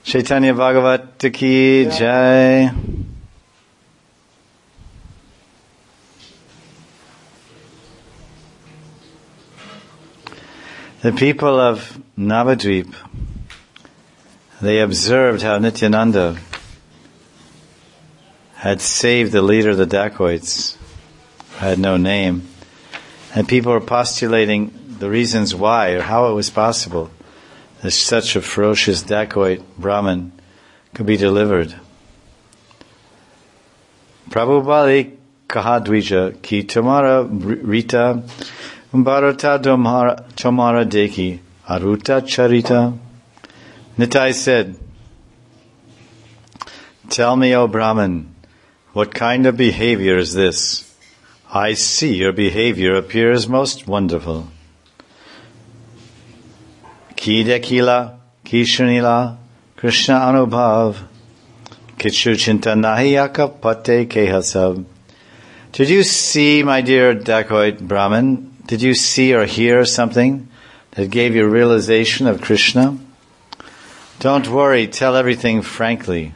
Chaitanya Bhagavat Ki Jai. The people of Navadvip, they observed how Nityananda had saved the leader of the dacoits, who had no name, and people were postulating the reasons why or how it was possible that such a ferocious dacoit Brahmin could be delivered. Prabhu Bali Kahadvija ki Tomara Rita Bharata Tomara Deki Aruta Charita. Nitai said, "Tell me, O Brahmin, what kind of behavior is this? I see your behavior appears most wonderful. Ki dekila, ki shunila, Krishna anubhav, kichu chinta nahiyaka pate kehasab." Did you see, my dear dacoit Brahmin, did you see or hear something that gave you realization of Krishna? Don't worry, tell everything frankly.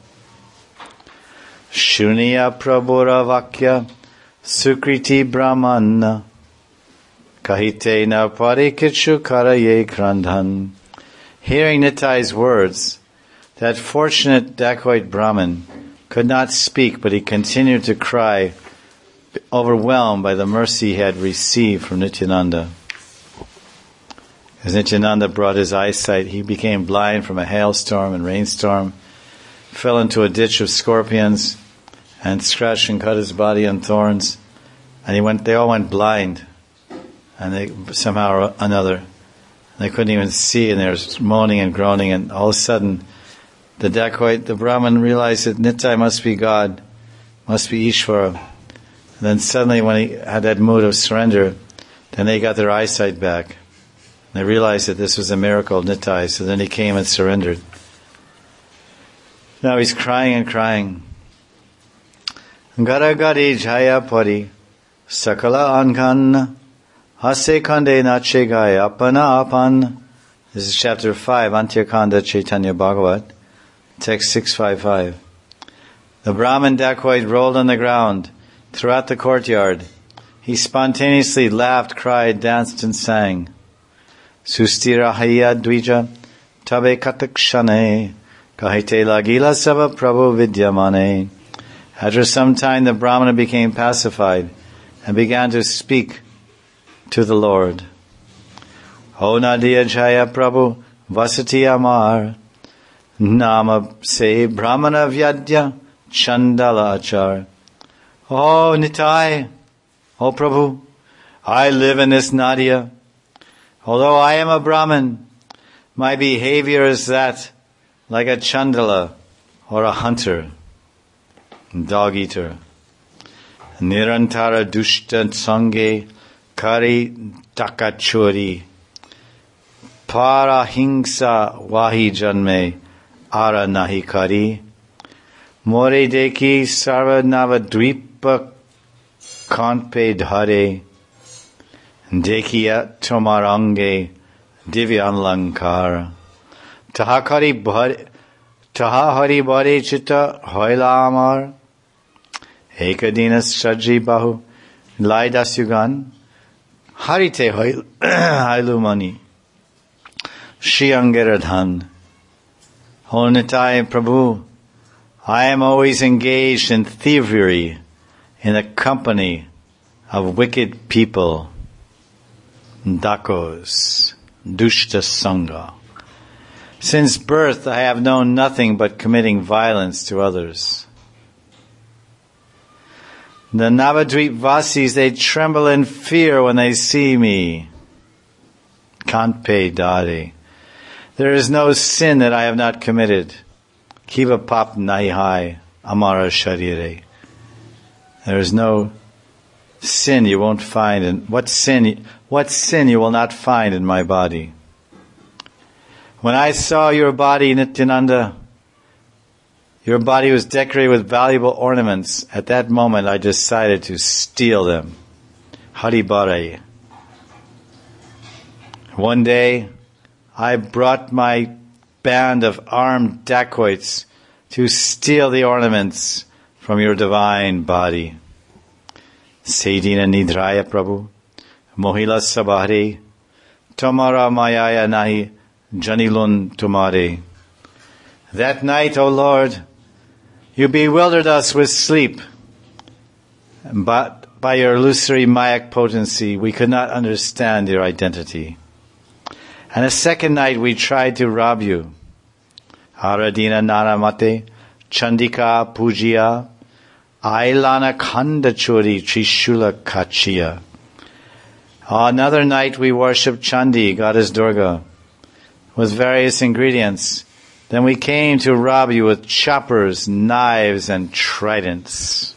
Shuniya prabhura vakya sukriti brahmana kahite na parikichu karaye krandhan. Hearing Nitai's words, that fortunate dacoit Brahmin could not speak, but he continued to cry, overwhelmed by the mercy he had received from Nityananda. As Nityananda brought his eyesight, he became blind from a hailstorm and rainstorm, fell into a ditch of scorpions, and scratched and cut his body on thorns, and they all went blind, and they somehow or another, they couldn't even see, and they were moaning and groaning, and all of a sudden, the Brahmin realized that Nitai must be God, must be Ishvara. And then suddenly, when he had that mood of surrender, then they got their eyesight back. They realized that this was a miracle of Nitai, so then he came and surrendered. Now he's crying and crying. Garagari jaya pari sakala ankan hase kande nache gaya apana apan. This is chapter 5, Antyakanda Chaitanya Bhagavat, text 655. The Brahmin dacoit rolled on the ground throughout the courtyard. He spontaneously laughed, cried, danced, and sang. Sustira haya dvija tabe katakshane kahite lagila sava prabhu vidyamane. After some time, the Brahmana became pacified and began to speak to the Lord. O Nadia Jaya Prabhu Vasati Amar Nama Se Brahmana Vyadya Chandala Achar. Oh Nitai, oh Prabhu, I live in this Nadia. Although I am a Brahmin, my behavior is that like a Chandala or a hunter, dog eater. Nirantara dushta sange kari takachori para hingsa wahi janme ara nahi kari more deki sarva navadvipa kanpe dhare dekiya tomarange divyan lankara taha hari bhare chitta hoila amar ekadinas shadji bahu laidas yugan harite hailumani shiangeradhan. O Nitai Prabhu, I am always engaged in thievery in the company of wicked people, dakos, dushta sangha. Since birth I have known nothing but committing violence to others. The Navadvip Vasis, they tremble in fear when they see me. Kanpe dare. There is no sin that I have not committed. Kiva pap naihai amara sharire. There is no sin you won't find in what sin you will not find in my body. When I saw your body, Nityananda, your body was decorated with valuable ornaments. At that moment, I decided to steal them. Haribare. One day, I brought my band of armed dacoits to steal the ornaments from your divine body. Sedina Nidraya Prabhu, Mohila Sabhare, Tomara Mayaya Nahi, Janilun Tumare. That night, O Lord, you bewildered us with sleep, but by your illusory Mayak potency, we could not understand your identity. And a second night we tried to rob you. Haradina Naramate, Chandika Pujiya, Ailana Khanda Chori Trishula Kachiya. Another night we worshipped Chandi, goddess Durga, with various ingredients. Then we came to rob you with choppers, knives, and tridents.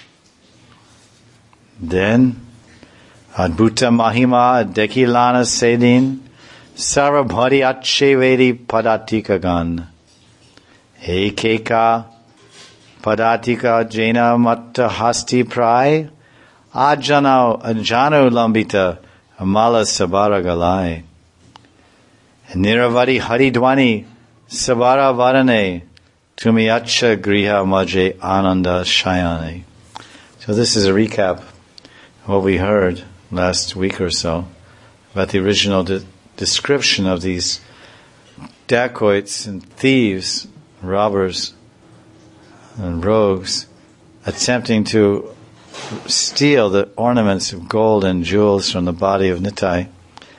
Then, Adbhuta Mahima Dekilana Sedin, Sarabhari Achevedi Padatika Gan. Ekeka Padatika Jena Matta Hasti Prai, Ajano Lambita Amala Sabara Galai. Niravadi Haridwani Sabara Varane Tumiyacha Griha Maje Ananda Shayane. So this is a recap of what we heard last week or so about the original description of these dacoits and thieves, robbers and rogues attempting to steal the ornaments of gold and jewels from the body of Nitai.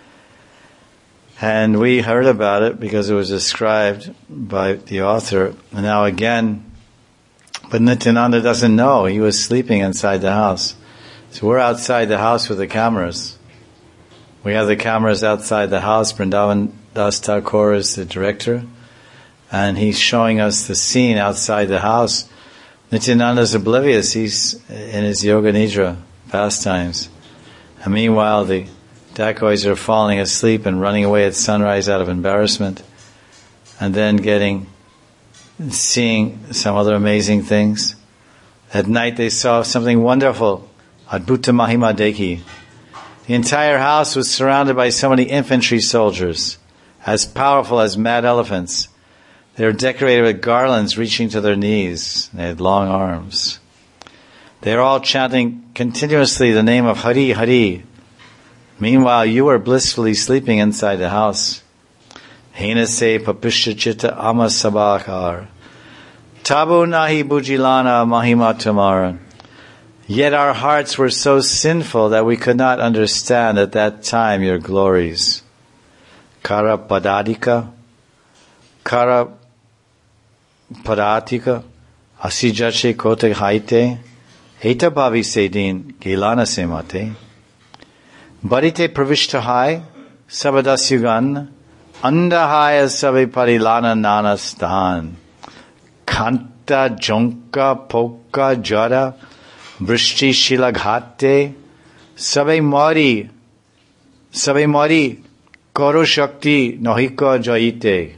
And we heard about it because it was described by the author. And now again, but Nityananda doesn't know. He was sleeping inside the house. So we're outside the house with the cameras. We have the cameras outside the house. Vrindavan Das Thakur is the director. And he's showing us the scene outside the house. Nityananda's oblivious. He's in his Yoga Nidra pastimes. And meanwhile, the dacoits are falling asleep and running away at sunrise out of embarrassment. And then seeing some other amazing things. At night they saw something wonderful. Adbhuta Mahima Deki. The entire house was surrounded by so many infantry soldiers, as powerful as mad elephants. They were decorated with garlands reaching to their knees. They had long arms. They were all chanting continuously the name of Hari Hari. Meanwhile, you were blissfully sleeping inside the house. Henase papishya chitta ama sabakar. Tabu nahi bujilana mahima tamara. Yet our hearts were so sinful that we could not understand at that time your glories. Kara padatika, asijache kote haite, eta bhavi sedin gilana semate. Barite pravishtahai, sabadasyugan, andahaya sabe parilana nana stan. Kanta jonka poka jara, vrishti shilaghate, sabe mari, koro shakti nohika jaite.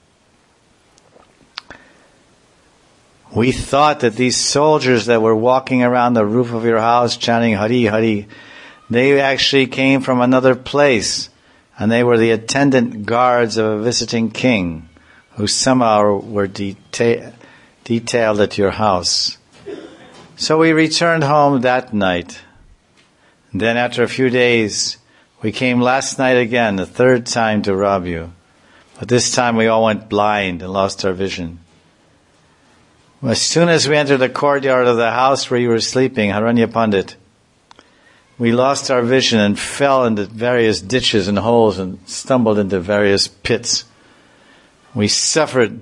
We thought that these soldiers that were walking around the roof of your house chanting Hari Hari, they actually came from another place, and they were the attendant guards of a visiting king who somehow were detailed at your house. So we returned home that night. Then after a few days, we came last night again, the third time to rob you. But this time we all went blind and lost our vision. As soon as we entered the courtyard of the house where you were sleeping, Haranya Pandit, we lost our vision and fell into various ditches and holes and stumbled into various pits. We suffered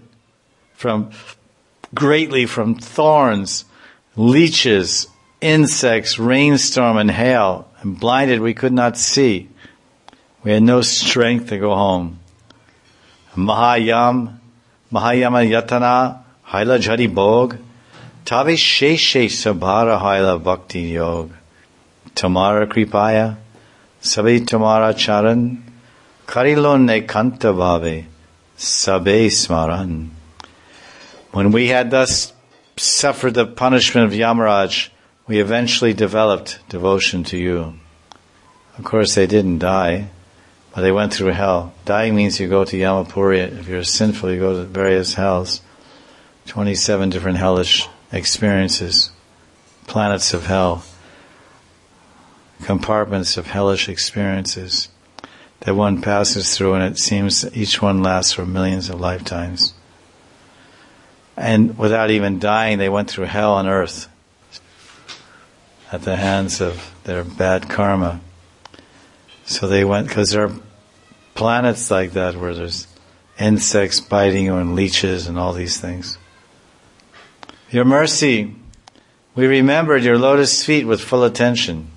greatly from thorns, leeches, insects, rainstorm, and hail. And blinded, we could not see. We had no strength to go home. Mahayama Yatana, Haila Jhari Bhog, Tavi Sheshe Sabhara Haila Bhakti Yog. Tamara Kripaya, Sabe Tamara Charan, Karilon Ne Kanta Bhave, Sabe Smaran. When we had thus suffered the punishment of Yamaraj, we eventually developed devotion to you. Of course, they didn't die, But they went through hell. Dying means you go to Yamapuri. If you're sinful, you go to various hells. 27 different hellish experiences. Planets of hell. Compartments of hellish experiences that one passes through, and it seems each one lasts for millions of lifetimes. And without even dying, they went through hell on earth at the hands of their bad karma. So they went, because there are planets like that where there's insects biting you and leeches and all these things. Your mercy, we remembered your lotus feet with full attention.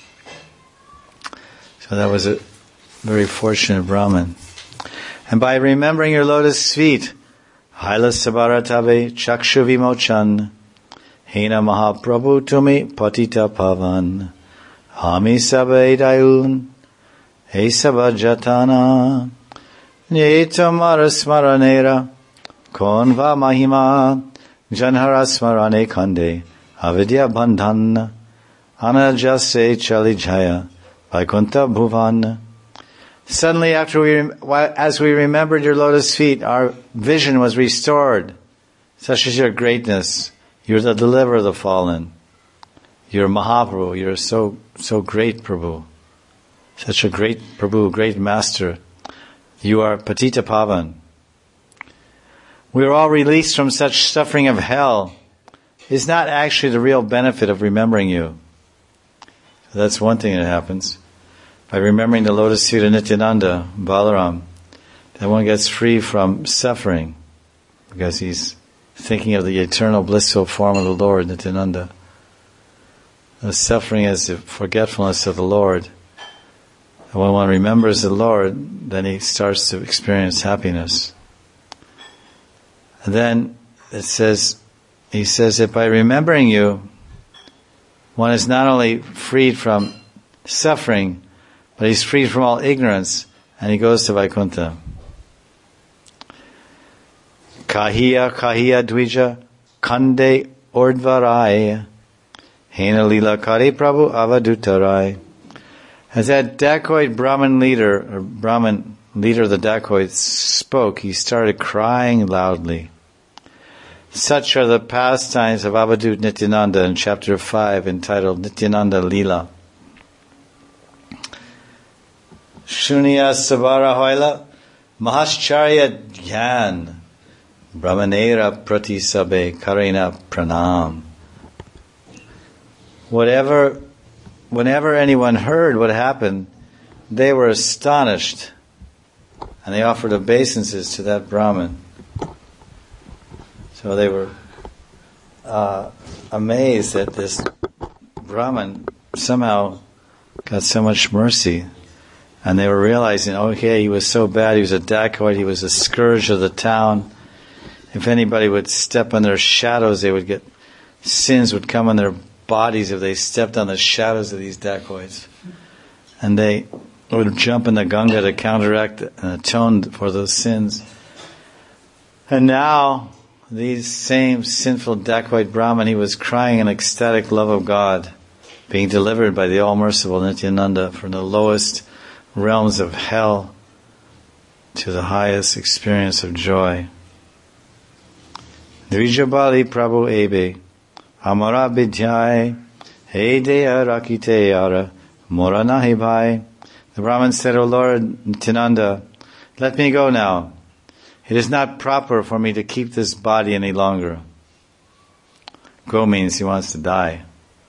So that was a very fortunate Brahmin. And by remembering your lotus feet, Haila Sabaratabe Chakshu Vimochan, Hena Mahaprabhu Tumi Patita Pavan, Hami Sabe Dayun, He Sabajatana, Nietamara Smaranera, Konva Mahima, Janhara Smarane Kande, Avidya Bandhan, Anajase Chalijaya, Vaikuntha Bhuvan. Suddenly, as we remembered your lotus feet, our vision was restored. Such is your greatness. You're the deliverer of the fallen. You're Mahaprabhu. You're so great, Prabhu. Such a great Prabhu, great Master. You are Patita Pavan. We are all released from such suffering of hell. It's not actually the real benefit of remembering you. So that's one thing that happens. By remembering the lotus feet of Nityananda, Balaram, that one gets free from suffering because he's thinking of the eternal blissful form of the Lord, Nityananda. The suffering is the forgetfulness of the Lord. And when one remembers the Lord, then he starts to experience happiness. And then he says that by remembering you, one is not only freed from suffering, but he's freed from all ignorance, and he goes to Vaikuntha. Kahiya Dvija Kande Ordvarai Hena Lila Kari Prabhu Avadutarai. As that dacoit Brahmin leader of the dacoits spoke, he started crying loudly. Such are the pastimes of Avadut Nityananda in chapter 5, entitled Nityananda Lila. Shunya Sabara Hoila Mahascharya Dhyan Brahmanera Pratisabe Karina Pranam. Whenever anyone heard what happened, they were astonished, and they offered obeisances to that Brahmin. So they were amazed that this Brahmin somehow got so much mercy. And they were realizing, okay, he was so bad, he was a dacoit, he was a scourge of the town. If anybody would step on their shadows, sins would come on their bodies if they stepped on the shadows of these dacoits. And they would jump in the Ganga to counteract and atone for those sins. And now, these same sinful dacoit Brahmin, he was crying in ecstatic love of God, being delivered by the all-merciful Nityananda from the lowest realms of hell to the highest experience of joy. Dvijabali Prabhu Ebe Amara Bidhyai Heideya Rakite Ara Moranahi Bhai. The Brahmin said, O Lord Nityananda, let me go now. It is not proper for me to keep this body any longer. Go means he wants to die.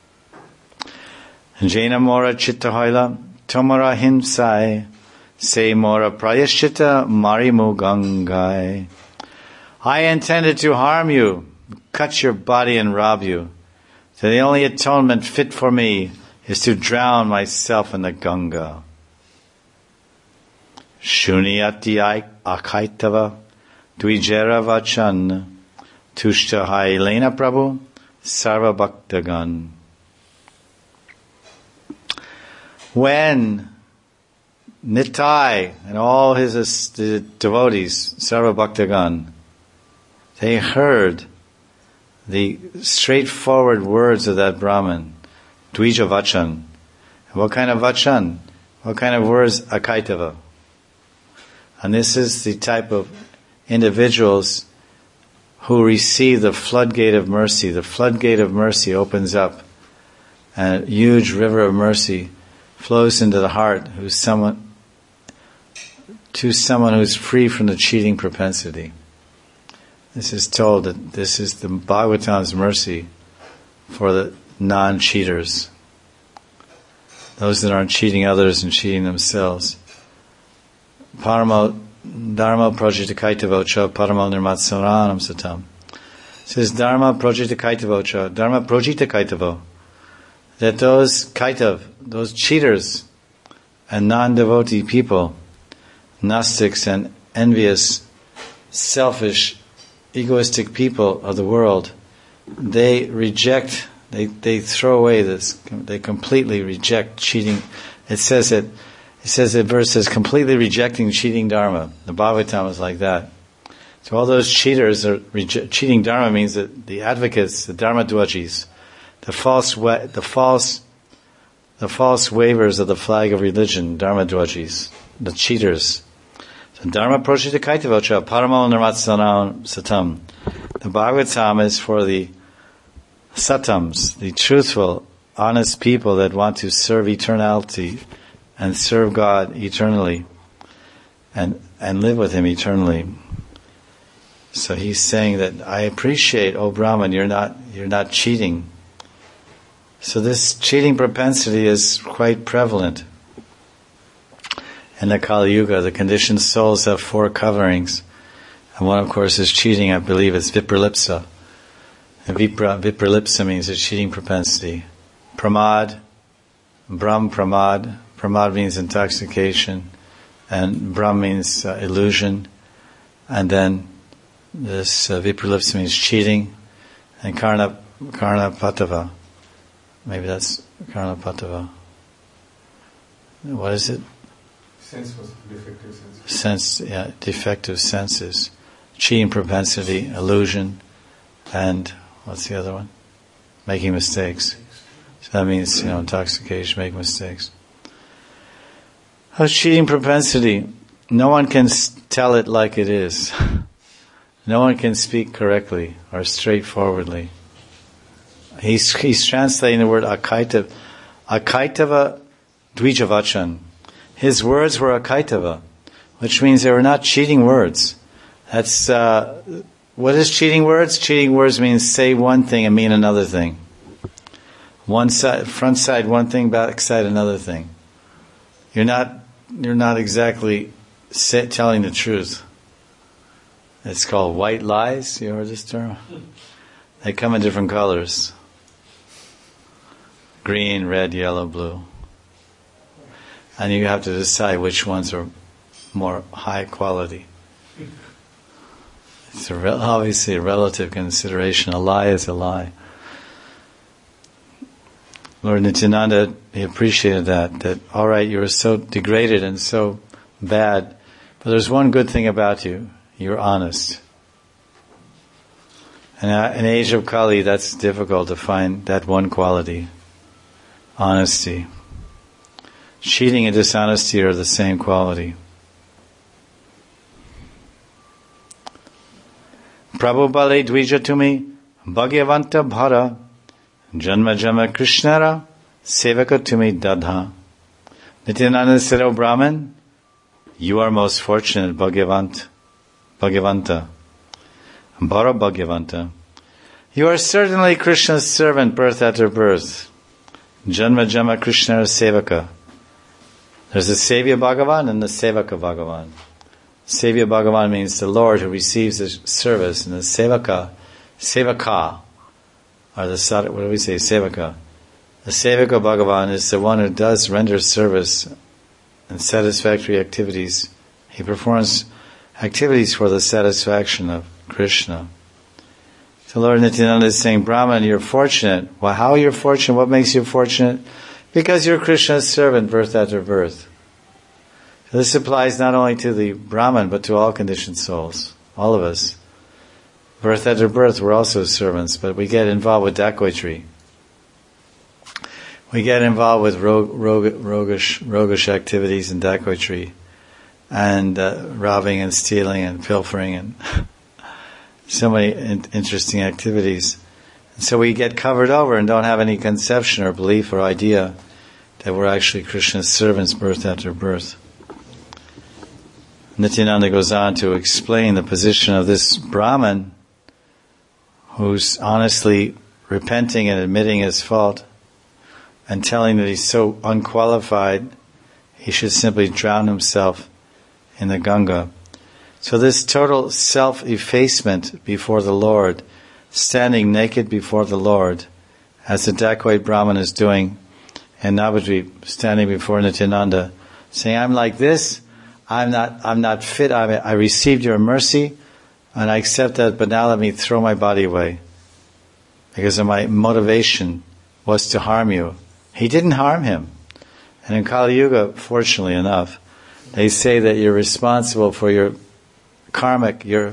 Jaina Mora Chittahoila Tomara Himsai Se Mora Prayashita Marimu Gangai. I intended to harm you, cut your body and rob you. So the only atonement fit for me is to drown myself in the Ganga. Shuniyati Akaitava Dvijera Vachan Tushta Hailena Prabhu Sarva Bhaktagan. When Nitai and all his devotees, Sarva Bhaktagan, they heard the straightforward words of that Brahmin, Dvija Vachan. What kind of Vachan? What kind of words? Akaitava. And this is the type of individuals who receive the floodgate of mercy. The floodgate of mercy opens up, and a huge river of mercy flows into the heart to someone who's free from the cheating propensity. This is told that this is the Bhagavatam's mercy for the non-cheaters, those that aren't cheating others and cheating themselves. Paramo Dharma Projitakaitavocha Paramo Nirmatsaranam Satam. It says Dharma Projitakaitavocha, Dharma Projitakaitavo, that those kaitav, those cheaters and non-devotee people, Gnostics and envious, selfish, egoistic people of the world, they reject, they throw away this, they completely reject cheating. It says the verse says, completely rejecting cheating dharma. The Bhagavatam is like that. So all those cheaters are cheating dharma means that the advocates, the dharma dwajis, the false wavers of the flag of religion, dharma dwajis, the cheaters. So dharma proshitakaitavocha paramo nirmatsanam satam. The Bhagavatam is for the satams, the truthful, honest people that want to serve eternality and serve God eternally and live with Him eternally. So he's saying that I appreciate, O Brahman, you're not cheating. So this cheating propensity is quite prevalent. In the Kali Yuga, the conditioned souls have 4 coverings. And one, of course, is cheating. I believe it's vipralipsa. And vipralipsa means a cheating propensity. Pramad, Brahm pramad. Pramad means intoxication. And Brahm means illusion. And then this vipralipsa means cheating. And karna patava. Maybe that's karna patava. What is it? Defective senses. Cheating propensity, illusion, and what's the other one? Making mistakes. So that means, intoxication, making mistakes. How's cheating propensity? No one can tell it like it is. No one can speak correctly or straightforwardly. He's translating the word akaitava dvijavachan. His words were akaitava, which means they were not cheating words. That's what is cheating words? Cheating words means say one thing and mean another thing. One side, front side one thing, back side another thing. You're not exactly telling the truth. It's called white lies. You heard this term? They come in different colors: green, red, yellow, blue. And you have to decide which ones are more high quality. It's obviously a relative consideration. A lie is a lie. Lord Nityananda, he appreciated that all right, you were so degraded and so bad, but there's one good thing about you. You're honest. And in the age of Kali, that's difficult to find that one quality. Honesty. Cheating and dishonesty are the same quality. Prabhu Bale Dvija Tumi Bhagavanta Bhara Janma Jama Krishnara Sevaka Tumi Dadha. Nityananda said, O Brahman, you are most fortunate, Bhagavanta. Bhara Bhagavanta. You are certainly Krishna's servant, birth after birth. Janma Jama Krishnara Sevaka. There's the Sevya Bhagavan and the Sevaka Bhagavan. Sevya Bhagavan means the Lord who receives the service, and the Sevaka, or the, what do we say, Sevaka? The Sevaka Bhagavan is the one who does render service and satisfactory activities. He performs activities for the satisfaction of Krishna. So Lord Nityananda is saying, Brahman, you're fortunate. Well, how are you fortunate? What makes you fortunate? Because you're Krishna's servant, birth after birth. So this applies not only to the Brahman, but to all conditioned souls. All of us. Birth after birth, we're also servants, but we get involved with dacoitry. We get involved with roguish activities and dacoitry. and robbing and stealing and pilfering and so many interesting activities. And so we get covered over and don't have any conception or belief or idea that we're actually Krishna's servants birth after birth. Nityananda goes on to explain the position of this Brahman who's honestly repenting and admitting his fault and telling that he's so unqualified he should simply drown himself in the Ganga. So this total self-effacement before the Lord, standing naked before the Lord, as the dacoit Brahman is doing, and Navadvip standing before Nityananda, saying, I'm like this, I'm not fit, I received your mercy, and I accept that, but now let me throw my body away. Because of my motivation was to harm you. He didn't harm him. And in Kali Yuga, fortunately enough, they say that you're responsible for your karmic, your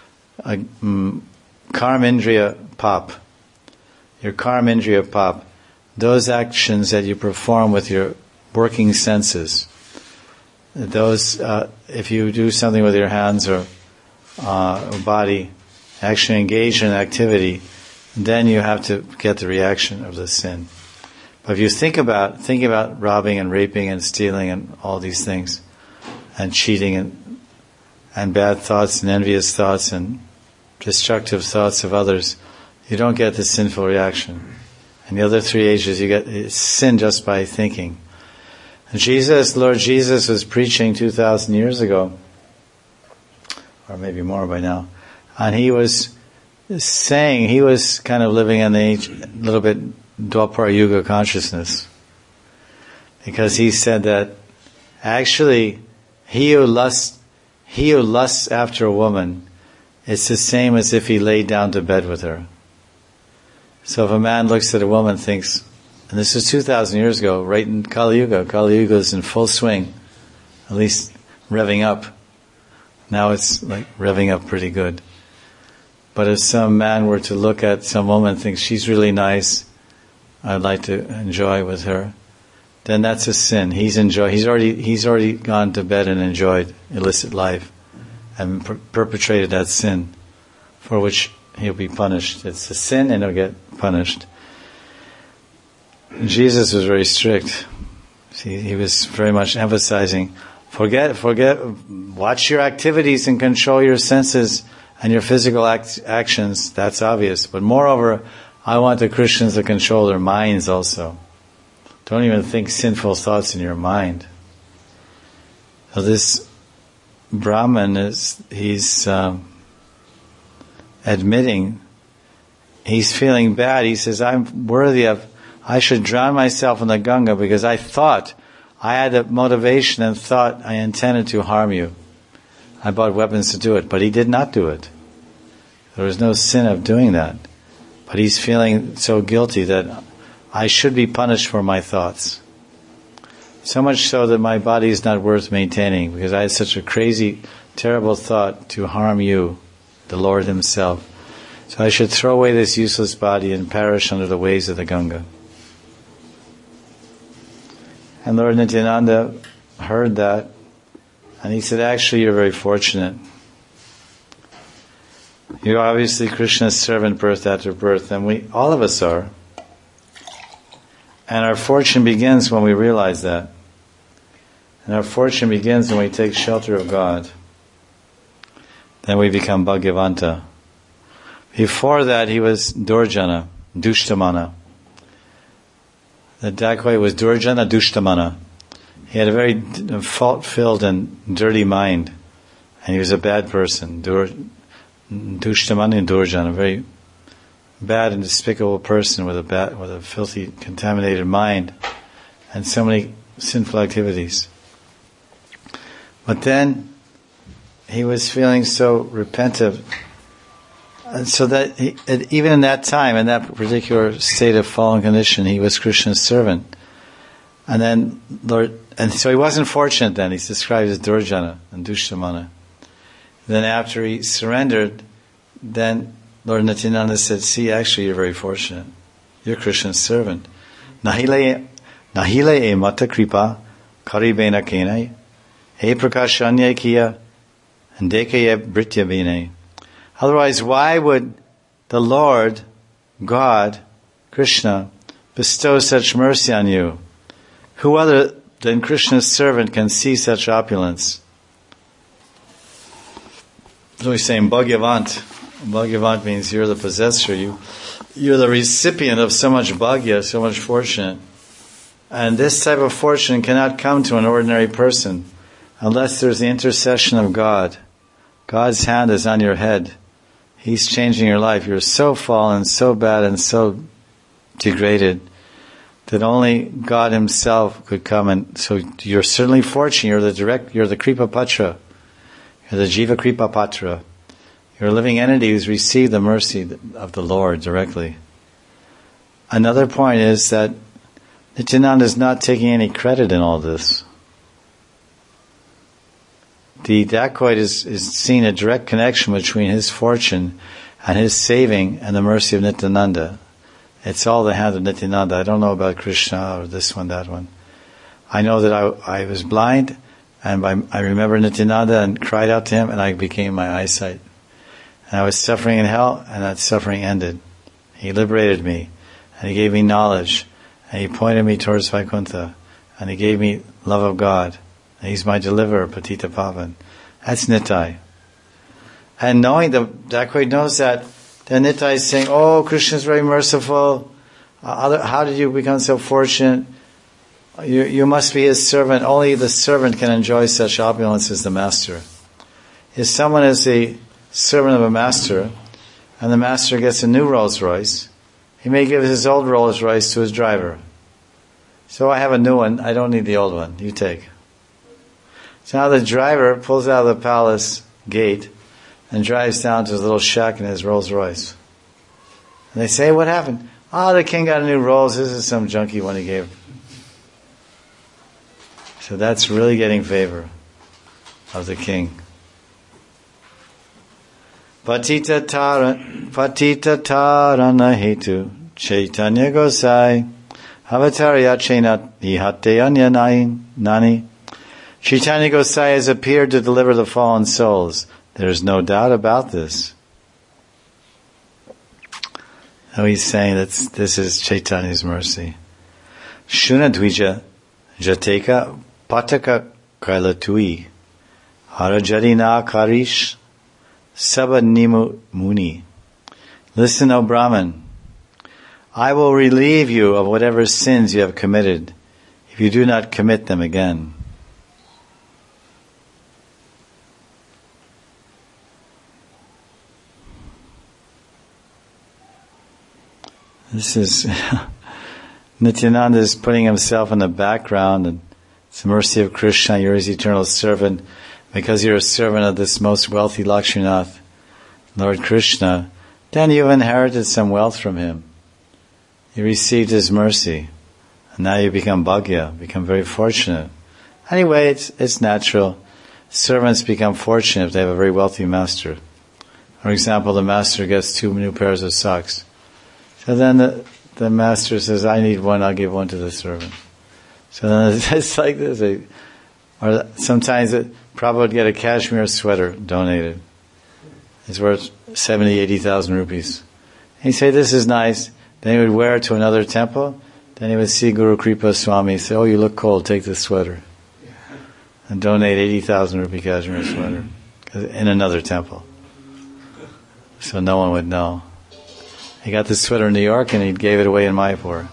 karmindriya pap. Your karmindriya pap. Those actions that you perform with your working senses. Those, if you do something with your hands or body, actually engage in activity, then you have to get the reaction of the sin. But if you think about robbing and raping and stealing and all these things, and cheating and bad thoughts and envious thoughts and destructive thoughts of others, you don't get the sinful reaction. And the other three ages, you get sin just by thinking. And Lord Jesus was preaching 2,000 years ago, or maybe more by now, and he was saying, he was kind of living in the little bit Dwapara Yuga consciousness, because he said that actually he who lusts after a woman, it's the same as if he laid down to bed with her. So if a man looks at a woman, thinks, and this is 2,000 years ago, right in Kali Yuga is in full swing, at least revving up. Now it's like revving up pretty good. But if some man were to look at some woman and think, she's really nice, I'd like to enjoy with her, then that's a sin. He's already gone to bed and enjoyed illicit life and perpetrated that sin for which he'll be punished. It's a sin and he'll get punished. Jesus was very strict. He was very much emphasizing, forget, watch your activities and control your senses and your physical actions. That's obvious. But moreover, I want the Christians to control their minds also. Don't even think sinful thoughts in your mind. So this Brahman he's admitting, he's feeling bad. He says, I should drown myself in the Ganga because I had the motivation and thought I intended to harm you. I bought weapons to do it, but he did not do it. There was no sin of doing that. But he's feeling so guilty that I should be punished for my thoughts. So much so that my body is not worth maintaining because I had such a crazy, terrible thought to harm you, the Lord himself. So I should throw away this useless body and perish under the waves of the Ganga. And Lord Nityananda heard that, and he said, actually, you're very fortunate. You're obviously Krishna's servant birth after birth, and all of us are. And our fortune begins when we realize that. And our fortune begins when we take shelter of God. Then we become Bhagavanta. Before that, he was Durjana, Dushtamana. The dacoit was Durjana, Dushtamana. He had a very fault-filled and dirty mind. And he was a bad person. Dushtamana and Durjana, a very bad and despicable person with a filthy, contaminated mind. And so many sinful activities. But then, he was feeling so repentant. And so that even in that time, in that particular state of fallen condition, he was Krishna's servant. And then so he wasn't fortunate then. He's described as Durjana and Dushtamana. Then after he surrendered, then Lord Nityananda said, see, actually you're very fortunate. You're Krishna's servant. Nahile e mata kripa karibena kenai He prakashanya kiya and dekaya britya bine. Otherwise, why would the Lord, God, Krishna, bestow such mercy on you? Who other than Krishna's servant can see such opulence? So he's saying Bhagyavant. Bhagyavant means you're the possessor. You're the recipient of so much bhagya, so much fortune. And this type of fortune cannot come to an ordinary person unless there's the intercession of God. God's hand is on your head. He's changing your life. You're so fallen, so bad, and so degraded that only God Himself could come. And so you're certainly fortunate. You're the Kripa Patra. You're the Jiva Kripa Patra. You're a living entity who's received the mercy of the Lord directly. Another point is that Nityananda is not taking any credit in all this. The dacoit is seeing a direct connection between his fortune and his saving and the mercy of Nityananda. It's all the hand of Nityananda. I don't know about Krishna or this one, that one. I know that I was blind, and I remember Nityananda and cried out to him, and I became my eyesight. And I was suffering in hell, and that suffering ended. He liberated me, and He gave me knowledge, and He pointed me towards Vaikuntha, and He gave me love of God. And He's my deliverer, Patita Pavan. That's Nitai. And knowing that dacoit knows that, then Nitai is saying, oh, Krishna is very merciful. How did you become so fortunate? You must be His servant. Only the servant can enjoy such opulence as the master. If someone is the servant of a master, and the master gets a new Rolls Royce, he may give his old Rolls Royce to his driver. So I have a new one, I don't need the old one, you take. So now the driver pulls out of the palace gate and drives down to his little shack in his Rolls Royce. And they say, what happened? The king got a new Rolls, this is some junky one he gave. So that's really getting favor of the king. Patita tarana hetu Chaitanya Gosai Avatarya Chainat Ihateyanya Nani. Chaitanya Gosai has appeared to deliver the fallen souls. There is no doubt about this. Now he's saying that this is Chaitanya's mercy. Shunadvija Jateka Pataka Kailatui Harajarina Karish Sabanimu Muni. Listen, O Brahman, I will relieve you of whatever sins you have committed if you do not commit them again. This is Nityananda is putting himself in the background, and it's the mercy of Krishna. You're His eternal servant. Because you're a servant of this most wealthy Lakshmanath, Lord Krishna, then you've inherited some wealth from Him. You received His mercy, and now you become bhagya, become very fortunate. Anyway, it's natural. Servants become fortunate if they have a very wealthy master. For example, the master gets 2 new pairs of socks. So then the master says, I need one, I'll give one to the servant. So then it's like this. Or sometimes Prabhupada would get a cashmere sweater donated. It's worth 70,000, 80,000 rupees. And he'd say, this is nice. Then he would wear it to another temple. Then he would see Guru Kripa Swami say, oh, you look cold, take this sweater. And donate 80,000 rupee cashmere sweater in another temple. So no one would know. He got this sweater in New York and he gave it away in Mayapur.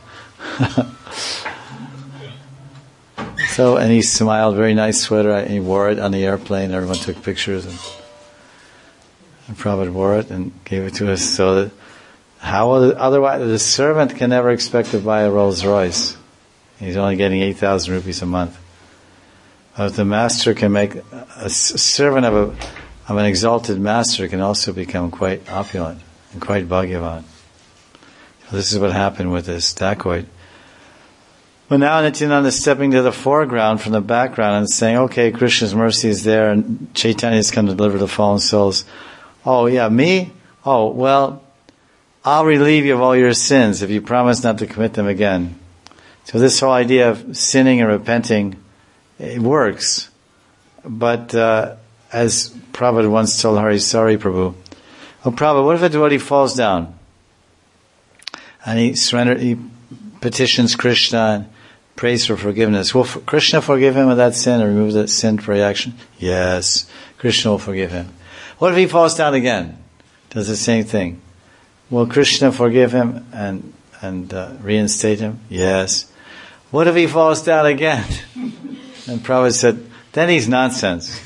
So, and he smiled, very nice sweater, and he wore it on the airplane, everyone took pictures, and Prabhupada wore it and gave it to us. So that, otherwise, the servant can never expect to buy a Rolls Royce. He's only getting 8,000 rupees a month. But if the master can make, a servant of an exalted master can also become quite opulent and quite bhagyavan. So this is what happened with this dacoit. But now Nityananda is stepping to the foreground from the background and saying, okay, Krishna's mercy is there and Chaitanya has come to deliver the fallen souls. Oh yeah, me? Oh, well, I'll relieve you of all your sins if you promise not to commit them again. So this whole idea of sinning and repenting, it works. But as Prabhupada once told Hari Sari Prabhu, "Oh Prabhupada, what if a devotee falls down and he petitions Krishna and prays for forgiveness? Will Krishna forgive him of that sin or remove that sin for reaction?" Yes, Krishna will forgive him. What if he falls down again? Does the same thing. Will Krishna forgive him and reinstate him? Yes. What if he falls down again? And Prabhupada said, then he's nonsense.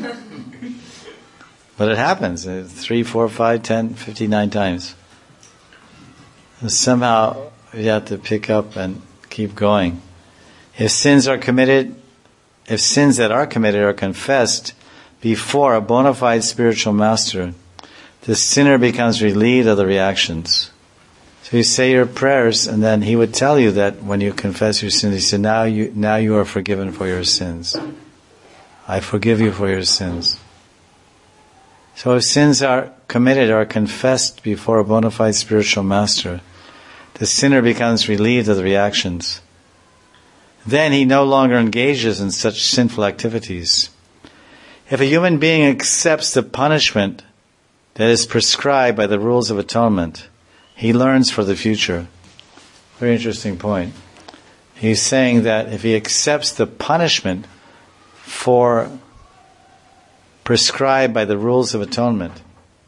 But it happens 3, 4, 5, 10, 59 times. And somehow you have to pick up and keep going. If sins that are committed are confessed before a bona fide spiritual master, the sinner becomes relieved of the reactions. So you say your prayers, and then he would tell you that when you confess your sins, he said, now you are forgiven for your sins. I forgive you for your sins. So if sins are committed or confessed before a bona fide spiritual master, the sinner becomes relieved of the reactions. Then he no longer engages in such sinful activities. If a human being accepts the punishment that is prescribed by the rules of atonement, he learns for the future. Very interesting point. He's saying that if he accepts the punishment for prescribed by the rules of atonement,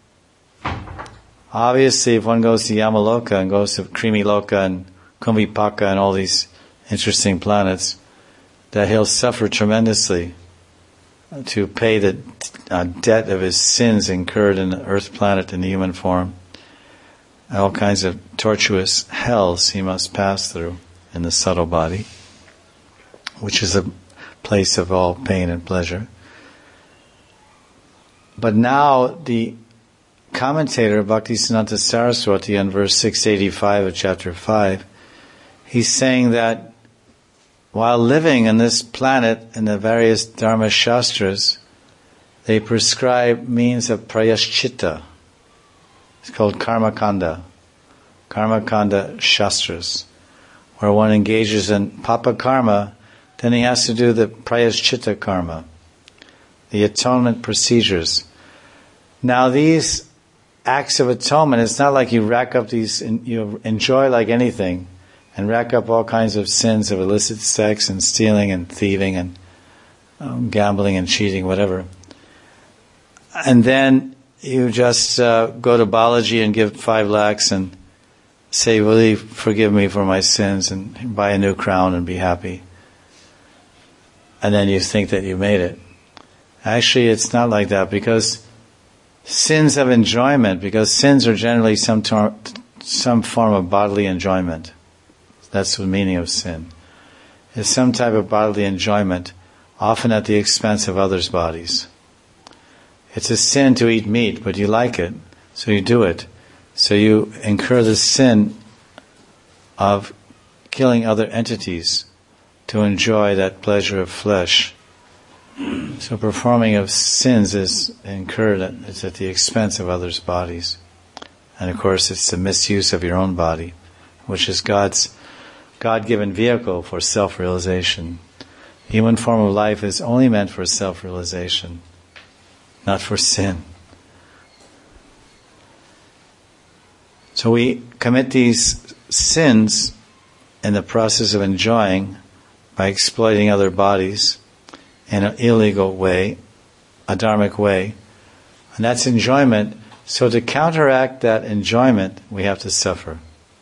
obviously if one goes to Yamaloka and goes to Krimi Loka and Kumvipaka and all these interesting planets, that he'll suffer tremendously to pay the debt of his sins incurred in the earth planet in the human form. All kinds of tortuous hells he must pass through in the subtle body, which is a place of all pain and pleasure. But now the commentator Bhaktisiddhanta Saraswati in verse 685 of chapter 5, he's saying that while living on this planet in the various Dharma Shastras, they prescribe means of prayaschitta. It's called Karma Kanda Shastras, where one engages in Papa Karma, then he has to do the prayaschitta karma, the atonement procedures. Now these acts of atonement, it's not like you rack up these, you enjoy like anything, and rack up all kinds of sins of illicit sex and stealing and thieving and gambling and cheating, whatever. And then you just go to Balaji and give 5 lakhs and say, will he forgive me for my sins, and buy a new crown and be happy. And then you think that you made it. Actually, it's not like that, because sins of enjoyment, because sins are generally some form of bodily enjoyment. That's the meaning of sin. It's some type of bodily enjoyment, often at the expense of others' bodies. It's a sin to eat meat, but you like it, so you do it. So you incur the sin of killing other entities to enjoy that pleasure of flesh. So performing of sins is incurred, it's at the expense of others' bodies. And of course it's the misuse of your own body, which is God's God-given vehicle for self-realization. The human form of life is only meant for self-realization, not for sin. So we commit these sins in the process of enjoying by exploiting other bodies in an illegal way, a dharmic way. And that's enjoyment. So to counteract that enjoyment, we have to suffer.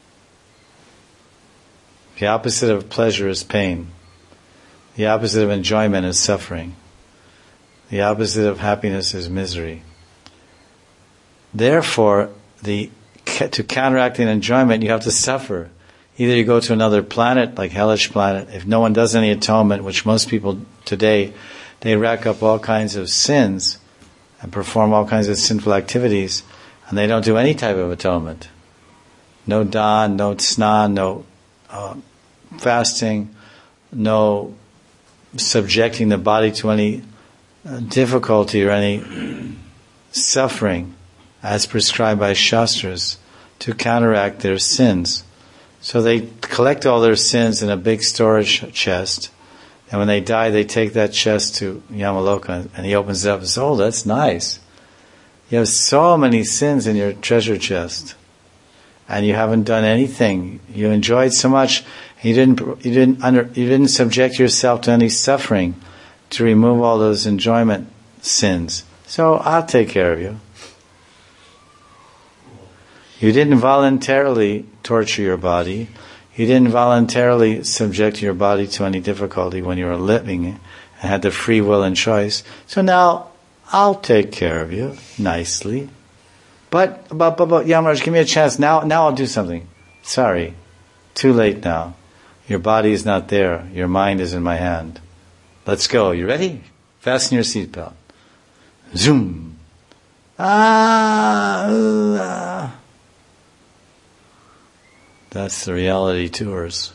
The opposite of pleasure is pain. The opposite of enjoyment is suffering. The opposite of happiness is misery. Therefore, to counteract an enjoyment, you have to suffer. Either you go to another planet, like hellish planet. If no one does any atonement, which most people today, they rack up all kinds of sins and perform all kinds of sinful activities, and they don't do any type of atonement. No dan, no snan, no fasting, no subjecting the body to any difficulty or any suffering as prescribed by Shastras to counteract their sins. So they collect all their sins in a big storage chest, And when they die, they take that chest to Yamaloka, and he opens it up and says, oh, that's nice. You have so many sins in your treasure chest, and you haven't done anything. You enjoyed so much, you didn't subject yourself to any suffering to remove all those enjoyment sins. So I'll take care of you. You didn't voluntarily torture your body. You didn't voluntarily subject your body to any difficulty when you were living and had the free will and choice. So now I'll take care of you nicely. But Yamaraj, give me a chance. Now I'll do something. Sorry, too late now. Your body is not there. Your mind is in my hand. Let's go. You ready? Fasten your seatbelt. Zoom. That's the reality tours.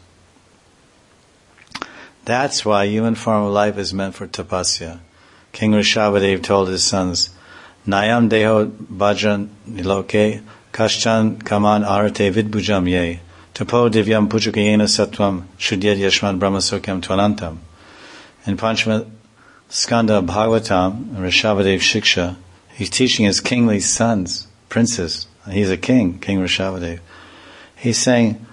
That's why human form of life is meant for tapasya. King Rishabhadev told his sons, Nayam deho bhajan niloke kashchan kaman arate vidbhujam ye tapo divyam puchukayena sattvam shudyad yashman brahmasokyam tvanantam. In Panchama Skanda Bhagavatam, Rishabhadev Shiksha, he's teaching his kingly sons, princes. He's a king, King Rishabhadev. He's saying,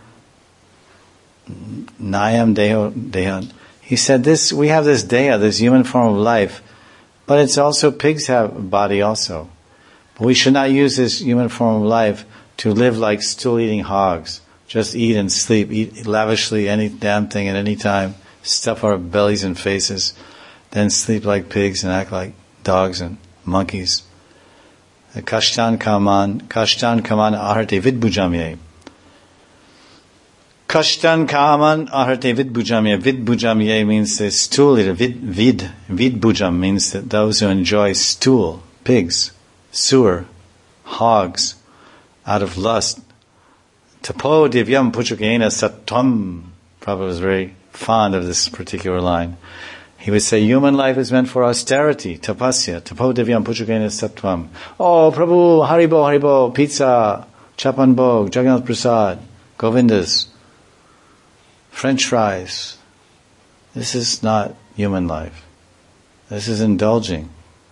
Nayam deho. He said, we have this deha, this human form of life, but it's also, pigs have a body also. But we should not use this human form of life to live like stool-eating hogs. Just eat and sleep, eat lavishly any damn thing at any time, stuff our bellies and faces, then sleep like pigs and act like dogs and monkeys. Kashtan kaman aharte vidbhujamye. Kashtan kaman aharte vidbhujamye. Vidbhujamye means the stool eater. Vidbhujam means that those who enjoy stool, pigs, sewer, hogs, out of lust. Tapo divyam puchukena sattvam. Prabhupada was very fond of this particular line. He would say, human life is meant for austerity, tapasya, tapo divyam puchukena sattvam. Oh, Prabhu, Haribo, pizza, chapan bhog, Jagannath Prasad, Govindas, French fries. This is not human life. This is indulging.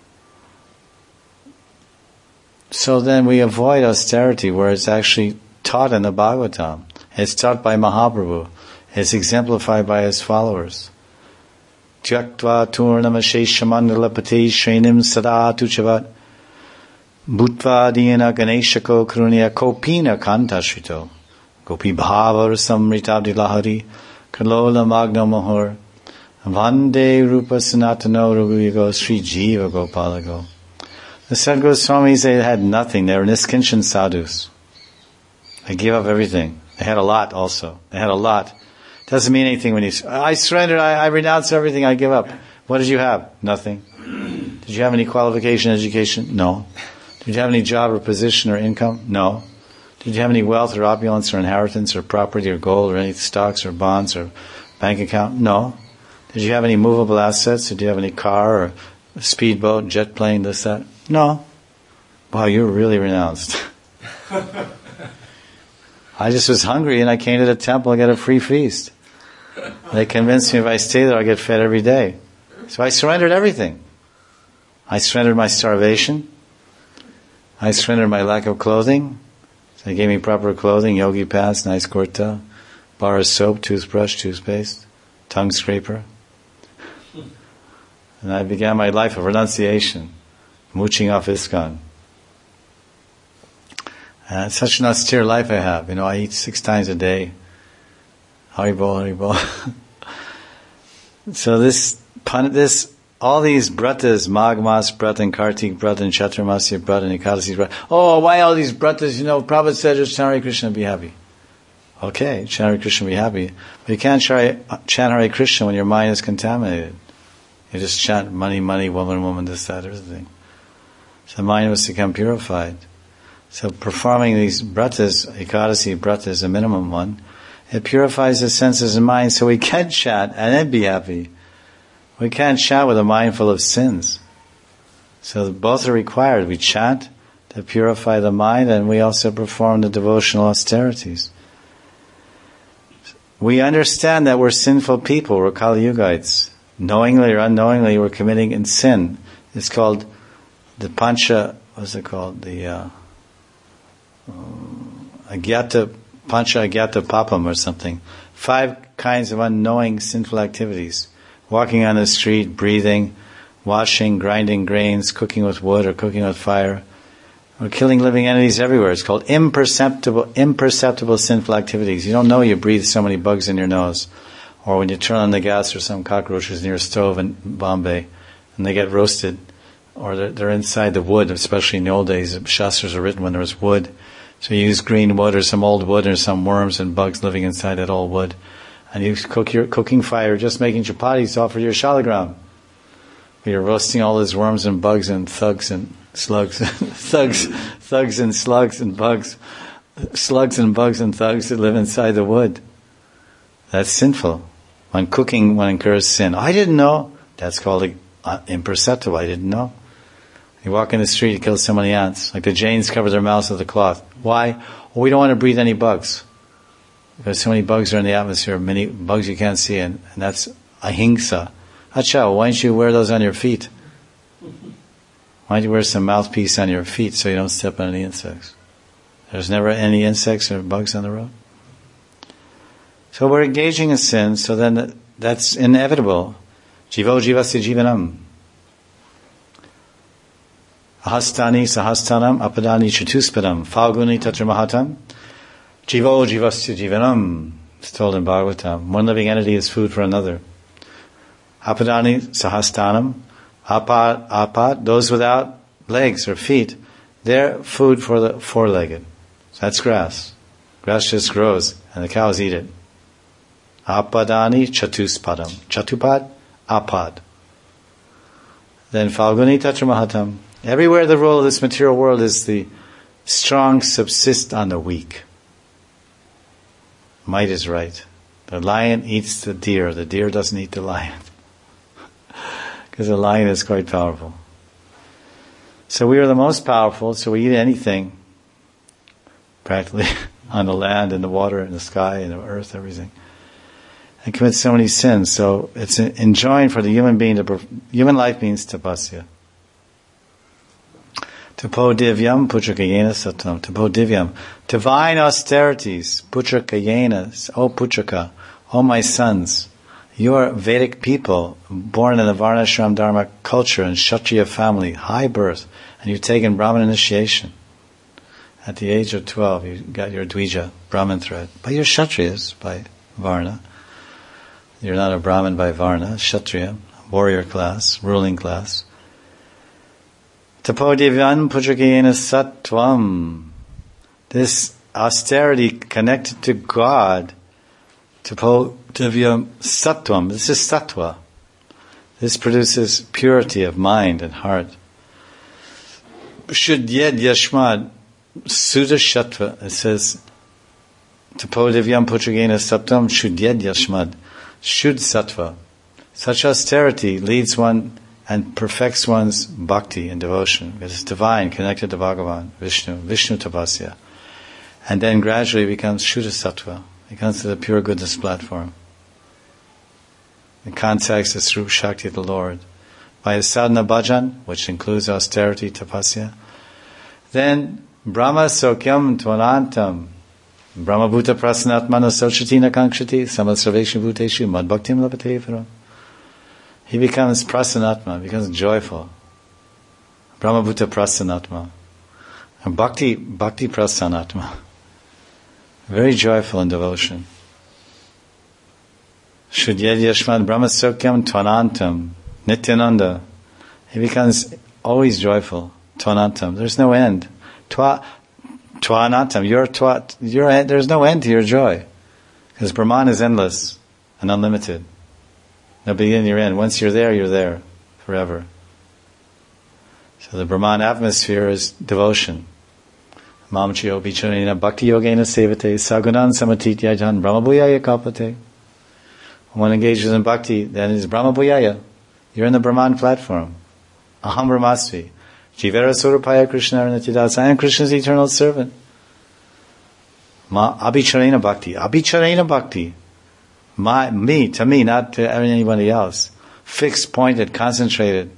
So then we avoid austerity where it's actually taught in the Bhagavatam. It's taught by Mahaprabhu. It's exemplified by his followers. Tyaktva turnamasheshamandalapati shrenim sada tuchavat bhutva dhyena ganeshako karunya kopina kantashrito gopi bhava samritabdi lahari kalola magna mohor vande rupa sanatano raghuyago Sri Jiva Gopalago. The Sadguru Swamis, they had nothing. They were Niskinchan sadhus. They gave up everything. They had a lot also. They had a lot. Doesn't mean anything when you say, I surrendered, I renounce everything, I give up. What did you have? Nothing. Did you have any qualification, education? No. Did you have any job or position or income? No. Did you have any wealth or opulence or inheritance or property or gold or any stocks or bonds or bank account? No. Did you have any movable assets? Did you have any car or a speedboat, jet plane, this, that? No. Wow, you're really renounced. I just was hungry and I came to the temple and got a free feast. They convinced me if I stay there I'll get fed every day. So I surrendered everything. I surrendered my starvation. I surrendered my lack of clothing. So they gave me proper clothing, yogi pants, nice kurta, bar of soap, toothbrush, toothpaste, tongue scraper. And I began my life of renunciation, mooching off ISKCON. And it's such an austere life I have. I eat 6 times a day. Haribol. So all these bratas, Magh Mas Brat and Kartik Brat and Chaturmasya Brat and Ekadasi Brat. Oh, why all these bratas? Prabhupada said just chant Hare Krishna and be happy. Okay, chant Hare Krishna and be happy. But you can't chant Hare Krishna when your mind is contaminated. You just chant money, woman, this, that, everything. So the mind must become purified. So performing these bratas, Ekadasi Brata is the minimum one, it purifies the senses and mind so we can chant and then be happy. We can't chant with a mind full of sins. So both are required. We chant to purify the mind and we also perform the devotional austerities. We understand that we're sinful people, we're Kali Yugites. knowingly or unknowingly we're committing in sin. It's called the pancha, what's it called? The Agyata, pancha agyata papam or something. 5 kinds of unknowing sinful activities. Walking on the street, breathing, washing, grinding grains, cooking with wood or cooking with fire. We're killing living entities everywhere. It's called imperceptible sinful activities. You don't know you breathe so many bugs in your nose. Or when you turn on the gas, there's some cockroaches near a stove in Bombay, and they get roasted. Or they're inside the wood, especially in the old days. The Shastras are written when there was wood. So you use green wood or some old wood or some worms and bugs living inside that old wood. And you cook your cooking fire just making chapatis off of your shalagram. You're roasting all those worms and bugs and thugs and slugs. thugs and slugs and bugs. Slugs and bugs and thugs that live inside the wood. That's sinful. When cooking, one incurs sin. I didn't know. That's called imperceptible. I didn't know. You walk in the street, you kill so many ants. Like the Jains cover their mouths with a cloth. Why? Well, we don't want to breathe any bugs. Because so many bugs are in the atmosphere, many bugs you can't see, and that's ahimsa. Acha, why don't you wear those on your feet? Why don't you wear some mouthpiece on your feet so you don't step on any insects? There's never any insects or bugs on the road. So we're engaging in sin, so then that's inevitable. Jivo jivasya jivanam. Ahastani sahastanam apadani chatuspadam. Falguni tatramahatam. Jivo jivasya jivanam. It's told in Bhagavatam. One living entity is food for another. Apadani sahastanam. Apad, those without legs or feet, they're food for the four-legged. So that's grass. Grass just grows, and the cows eat it. Apadani chatuspadam. Chatupad, apad. Then Falguni tatramahatam. Everywhere the role of this material world is the strong subsist on the weak. Might is right. The lion eats the deer doesn't eat the lion. Because the lion is quite powerful. So we are the most powerful, so we eat anything, practically, on the land, in the water, in the sky, in the earth, everything. And commit so many sins. So it's enjoined for the human being human life means tapasya. Tapo divyam puchakayena satam. Tapo divyam. Divine austerities. Puchakayena. O Puchaka. O my sons. You are Vedic people, born in the Varnashram Dharma culture and Kshatriya family, high birth, and you've taken Brahman initiation. At the age of 12, you got your Dvija, Brahman thread. But you're Kshatriyas by Varna. You're not a Brahmin by Varna, Kshatriya, warrior class, ruling class. Tapodivyan puchakayena sattvam. This austerity connected to God. Tapodivyam sattvam. This is sattva. This produces purity of mind and heart. Shudyed yashmad sudha shatva. It says Tapodivyam puchakayena sattvam shudyed yashmad. Shud sattva. Such austerity leads one and perfects one's bhakti and devotion, because it's divine, connected to Bhagavan, Vishnu tapasya. And then gradually becomes Shuddha sattva. It comes to the pure goodness platform. It contacts the Srup Shakti of the Lord. By his sadhana bhajan, which includes austerity, tapasya, then Brahma sokyam tvanantam. Brahma bhuta prasanatmana sochatina kankshati samasraveshu bhuteshu madbhaktim lapatevara. He becomes prasanatma, becomes joyful. Brahma bhuta prasanatma. And bhakti prasanatma. Very joyful in devotion. Shudyed yashmad brahma sokyam tvanantam. Nityananda. He becomes always joyful. Tvanantam. There's no end. Tvanantam. There's no end to your joy. Because Brahman is endless and unlimited. No beginning or end. Once you're there forever. So the Brahman atmosphere is devotion. Mamchiyo bicharena bhakti yogena sevate sagunan samatit yajan brahma bhuyaya kalpate. When one engages in bhakti, then it's brahma bhuyaya. You're in the Brahman platform. Aham brahmasvi. Jivera surapaya krishna nitidasa. I am Krishna's eternal servant. Abhicharena bhakti. Abhicharena bhakti. To me, not to anybody else. fixed, pointed, concentrated,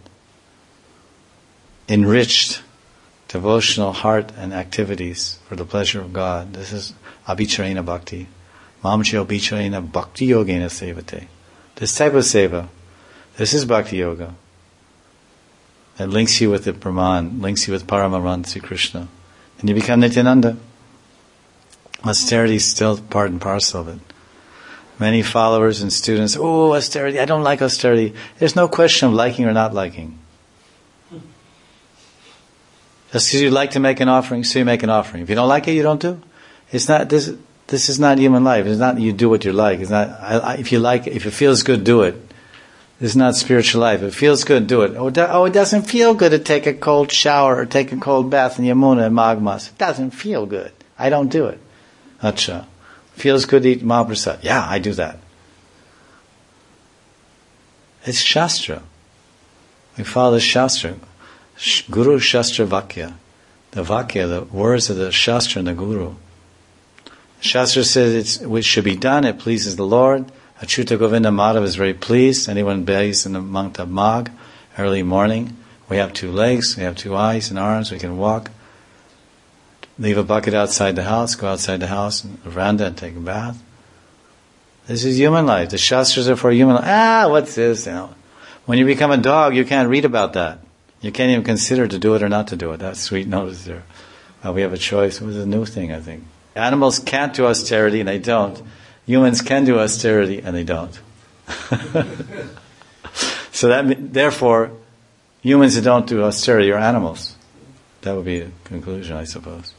enriched devotional heart and activities for the pleasure of God. This is abhicharena bhakti. Mamcho abhicharena bhakti yogena sevate. This type of seva, this is bhakti yoga. That links you with the Brahman, links you with Paramahansa Sri Krishna. And you become Nityananda. Austerity is still part and parcel of it. Many followers and students, oh, austerity, I don't like austerity. There's no question of liking or not liking. Just because you like to make an offering, so you make an offering. If you don't like it, you don't do. It's not this. This is not human life. It's not you do what you like. It's not if you like it, if it feels good, do it. This is not spiritual life. If it feels good, do it. Oh, it doesn't feel good to take a cold shower or take a cold bath in Yamuna and Magmas. It doesn't feel good. I don't do it. Acha. Feels good to eat Mahaprasad. Yeah, I do that. It's Shastra. We follow the Shastra. Guru Shastra Vakya. The Vakya, the words of the Shastra and the Guru. Shastra says it should be done, it pleases the Lord. Achyuta Govinda Madhava is very pleased. Anyone bathes in the month of Magh, early morning. We have 2 legs, we have 2 eyes and arms, we can walk. Leave a bucket outside the house, go outside the house, in the veranda and take a bath. This is human life. The Shastras are for human life. What's this? When you become a dog, you can't read about that. You can't even consider to do it or not to do it. That's sweet notice there. We have a choice. It was a new thing, I think. Animals can't do austerity and they don't. Humans can do austerity and they don't. So therefore, humans that don't do austerity are animals. That would be the conclusion, I suppose.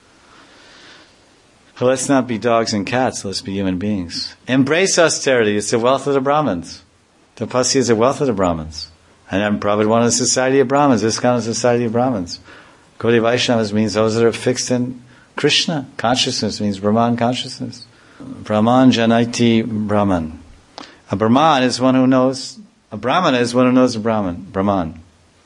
So let's not be dogs and cats, let's be human beings. Embrace austerity, it's the wealth of the Brahmins. Tapasya is the wealth of the Brahmins. And then Prabhupada wanted a society of Brahmins, this kind of society of Brahmins. Gaudiya Vaishnavas means those that are fixed in Krishna. Consciousness means Brahman consciousness. Brahman Janaiti Brahman. A Brahman is one who knows, a Brahmana is one who knows the Brahman.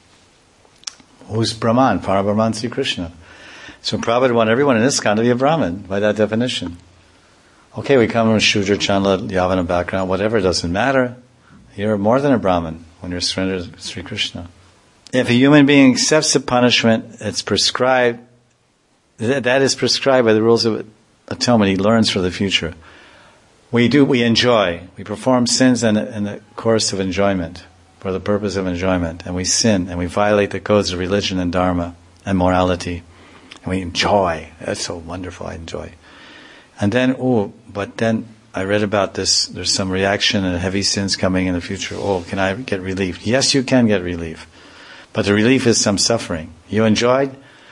Who's Brahman? Parabrahman Sri Krishna. So Prabhupada wanted everyone in ISKCON to be a Brahmin, by that definition. Okay, we come from a Shudra, Chandala, Yavana background, whatever, it doesn't matter. You're more than a Brahmin when you're surrendered to Sri Krishna. If a human being accepts the punishment that's prescribed, that is prescribed by the rules of atonement, he learns for the future. We enjoy, we perform sins in the course of enjoyment, for the purpose of enjoyment, and we sin, and we violate the codes of religion and dharma and morality, and we enjoy. That's so wonderful, I enjoy. And then, but then I read about this, there's some reaction and heavy sins coming in the future. Can I get relief? Yes, you can get relief. But the relief is some suffering. You enjoyed,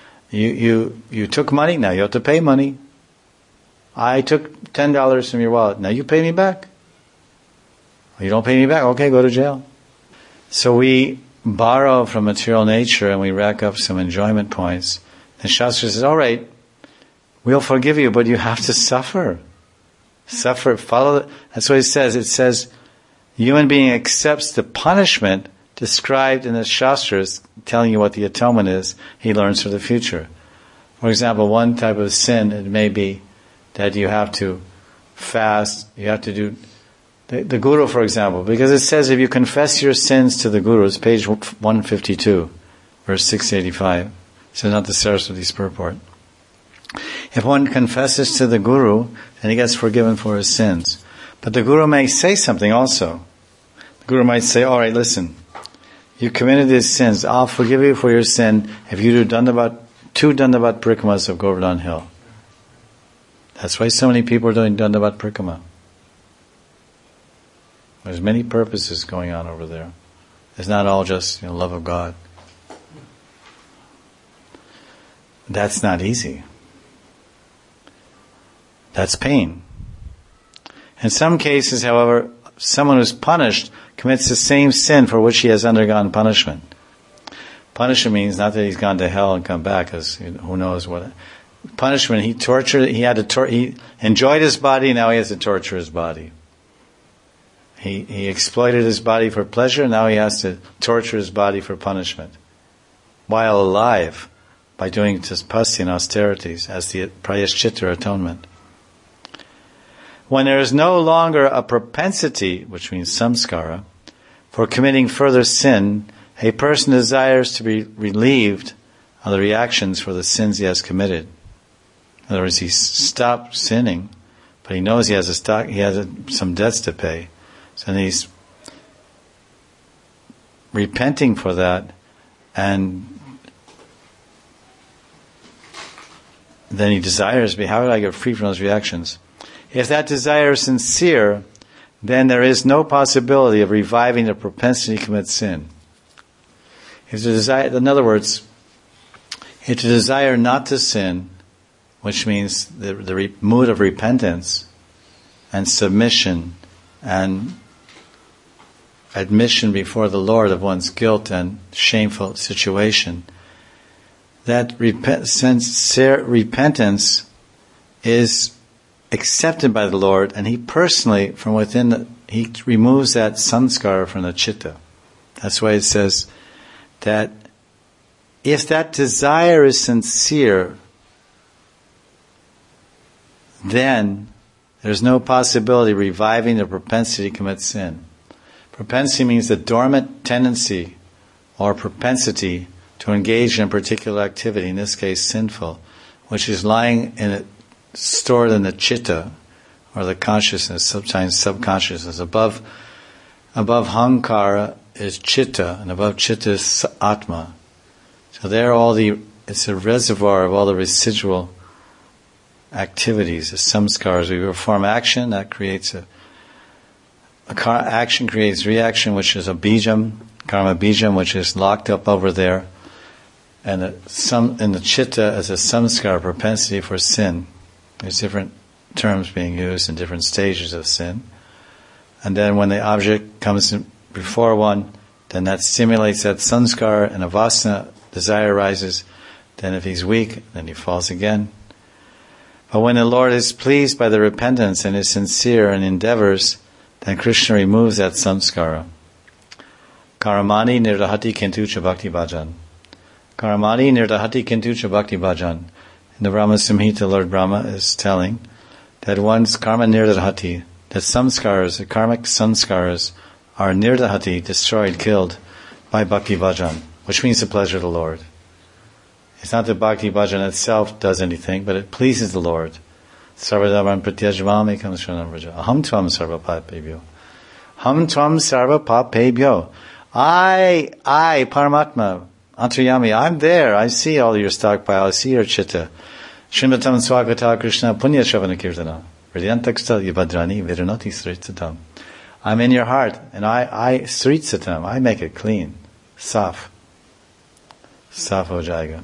you took money, now you have to pay money. I took $10 from your wallet, now you pay me back. You don't pay me back, okay, go to jail. So we borrow from material nature and we rack up some enjoyment points. And Shastra says, all right, we'll forgive you, but you have to suffer. Suffer, follow. That's what it says. It says, human being accepts the punishment described in the Shastras, telling you what the atonement is, he learns for the future. For example, one type of sin, it may be that you have to fast, you have to do the Guru, for example, because it says if you confess your sins to the Guru, it's page 152, verse 685. So not the Saraswati's purport. If one confesses to the Guru, then he gets forgiven for his sins. But the Guru may say something also. The Guru might say, all right, listen, you committed these sins, I'll forgive you for your sin if you do two Dandavat Parikramas of Govardhan Hill. That's why so many people are doing Dandavat Parikrama. There's many purposes going on over there. It's not all just love of God. That's not easy. That's pain. In some cases, however, someone who's punished commits the same sin for which he has undergone punishment. Punishment means not that he's gone to hell and come back, because who knows what. Punishment, he enjoyed his body, now he has to torture his body. He exploited his body for pleasure, now he has to torture his body for punishment. While alive, by doing taspasya and austerities as the prayashchitta or atonement. When there is no longer a propensity, which means samskara, for committing further sin, a person desires to be relieved of the reactions for the sins he has committed. In other words, he's stopped sinning, but he knows he has some debts to pay. So then he's repenting for that, and then he desires, how do I get free from those reactions? If that desire is sincere, then there is no possibility of reviving the propensity to commit sin. If the desire, in other words, if the desire not to sin, which means the mood of repentance and submission and admission before the Lord of one's guilt and shameful situation, that sincere repentance is accepted by the Lord, and He personally, from within, He removes that samskara from the chitta. That's why it says that if that desire is sincere, then there's no possibility of reviving the propensity to commit sin. Propensity means the dormant tendency or propensity to engage in a particular activity, in this case sinful, which is stored in the chitta, or the consciousness, sometimes subconsciousness. Above hankara is chitta, and above chitta is atma. So it's a reservoir of all the residual activities, the samskaras. We perform action, that creates action creates reaction, which is a bijam, karma bijam, which is locked up over there. And in the chitta is a samskara, propensity for sin. There's different terms being used in different stages of sin. And then when the object comes before one, then that stimulates that samskara, and a vasana, desire arises. Then if he's weak, then he falls again. But when the Lord is pleased by the repentance and is sincere and endeavors, then Krishna removes that samskara. Karamani nirdahati kintucha bhakti bhajan. Karamani nirdahati kintucha bhakti bhajan. In the Brahma Samhita, Lord Brahma is telling that one's karma nirdahati, that samskaras, the karmic samskaras, are nirdahati, destroyed, killed by bhakti bhajan, which means the pleasure of the Lord. It's not that bhakti bhajan itself does anything, but it pleases the Lord. Sarvadavan pratyajvami kam shranam vraja. Aham tvam sarva papebhyo. Ham tvam sarva papebhyo. I, Paramatma, Antaryami, I'm there. I see all your stockpile. I see your chitta. Shrimatam swagata Krishna punya shavana kirtana. Hridyantaksta yabhadrani viranati sritsatam. I'm in your heart, and I sritsatam. I make it clean. Saf. Saf ho jayega.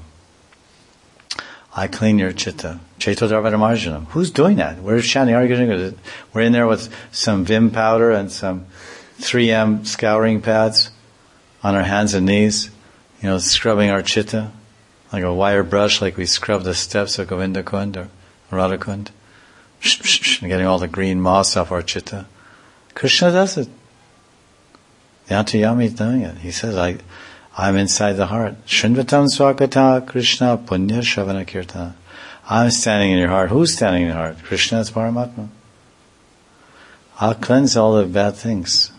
I clean your chitta. Chaito Dharvadamarjanam. Who's doing that? Where's Shani arguing? We're in there with some Vim powder and some 3M scouring pads on our hands and knees, scrubbing our chitta, like a wire brush, like we scrub the steps of Govinda Kund or Radha Kund, and getting all the green moss off our chitta. Krishna does it. The Antaryami is doing it. He says, I'm inside the heart. Shrinvatam swakata Krishna punya shavana kirtana. I'm standing in your heart. Who's standing in your heart? Krishna is Paramatma. I'll cleanse all the bad things.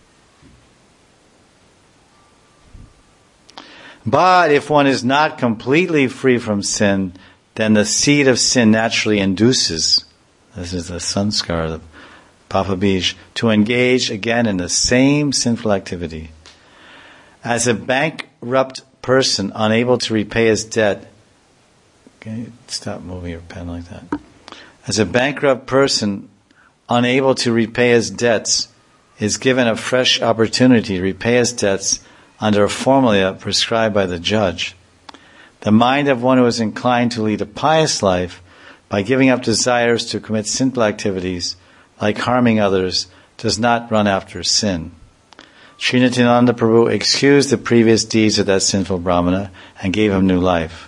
But if one is not completely free from sin, then the seed of sin naturally induces, this is the sanskar, the papa bij, to engage again in the same sinful activity. As a bankrupt person unable to repay his debt, can you stop moving your pen like that? As a bankrupt person unable to repay his debts is given a fresh opportunity to repay his debts under a formula prescribed by the judge, the mind of one who is inclined to lead a pious life by giving up desires to commit sinful activities like harming others does not run after sin. Sri Nityananda Prabhu excused the previous deeds of that sinful Brahmana and gave him new life.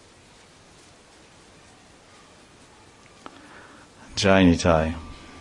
Jai Nitai.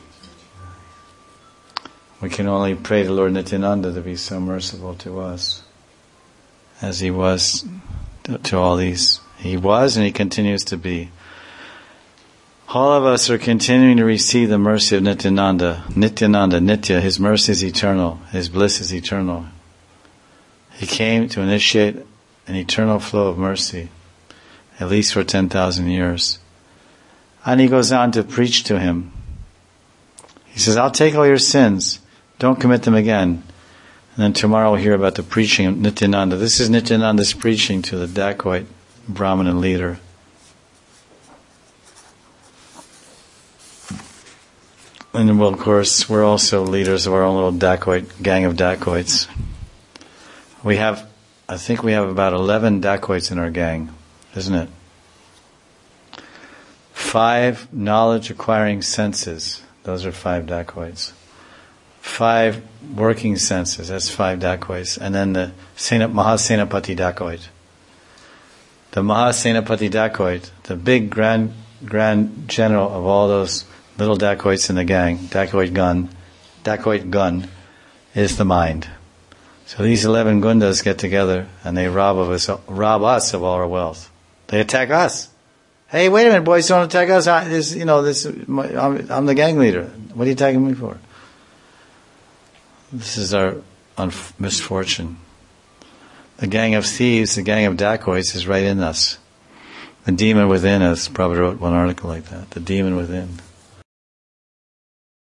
We can only pray to Lord Nityananda to be so merciful to us as he was to all these. He was and he continues to be All of us are continuing to receive the mercy of Nityananda. Nityananda, Nitya, his mercy is eternal. His bliss is eternal. He came to initiate an eternal flow of mercy, at least for 10,000 years. And he goes on to preach to him. He says, I'll take all your sins. Don't commit them again. And then tomorrow we'll hear about the preaching of Nityananda. This is Nityananda's preaching to the dacoit Brahmana leader. And well, of course, we're also leaders of our own little dacoit, gang of dacoits. I think we have about 11 dacoits in our gang, isn't it? 5 knowledge-acquiring senses. Those are 5 dacoits. 5 working senses. That's 5 dacoits. And then the Mahasenapati dacoit. The Mahasenapati dacoit, the big grand general of all those little dacoits in the gang, dacoit gun, is the mind. So these 11 gundas get together and they rob us of all our wealth. They attack us. Hey, wait a minute, boys! Don't attack us. I'm the gang leader. What are you attacking me for? This is our misfortune. The gang of thieves, the gang of dacoits, is right in us. The demon within us. Prabhupada wrote one article like that. The demon within.